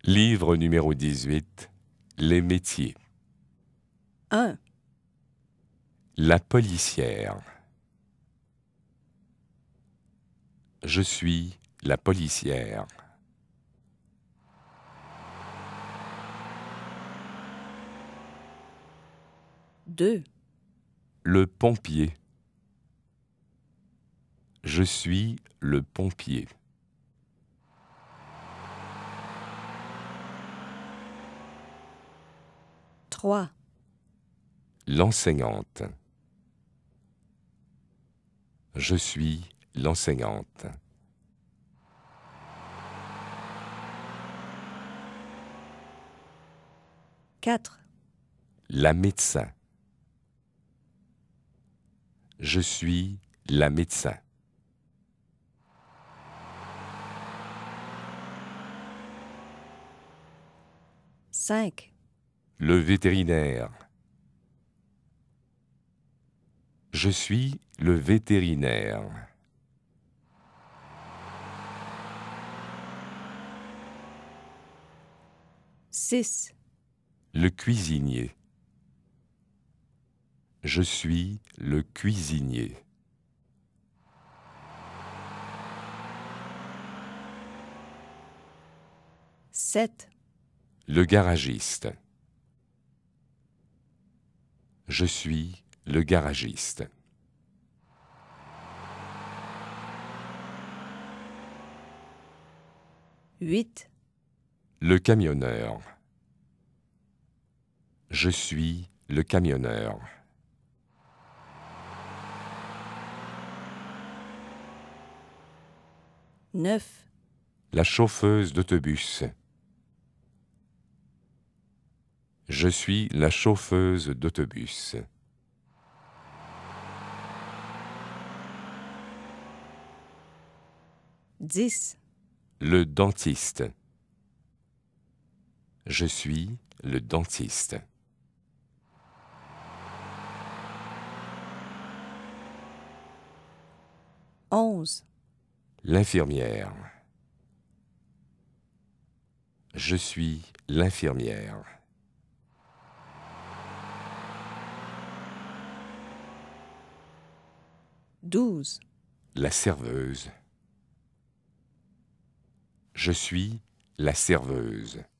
Livre numéro 18, Les métiers. 1, La policière. Je suis la policière. deux, Le pompier. Je suis le pompier. trois, L'enseignante. Je suis l'enseignante. quatre, La médecin. Je suis la médecin. cinq, Le vétérinaire. Je suis le vétérinaire. six, Le cuisinier. Je suis le cuisinier. sept, Le garagiste. Je suis le garagiste. huit, Le camionneur. Je suis le camionneur. neuf, La chauffeuse d'autobus. Je suis la chauffeuse d'autobus. 10, Le dentiste. Je suis le dentiste. 11, L'infirmière. Je suis l'infirmière. 12, La serveuse. Je suis la serveuse.